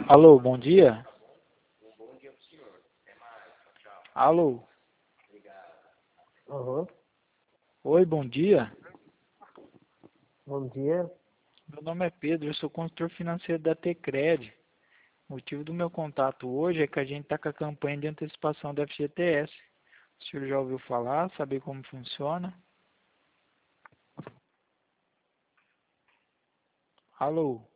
Alô, bom dia. Alô, Uhum. oi, bom dia. Bom dia. Meu nome é Pedro, eu sou consultor financeiro da Tecred. O motivo do meu contato hoje é que a gente está com a campanha de antecipação da FGTS. O senhor já ouviu falar, saber como funciona? Alô.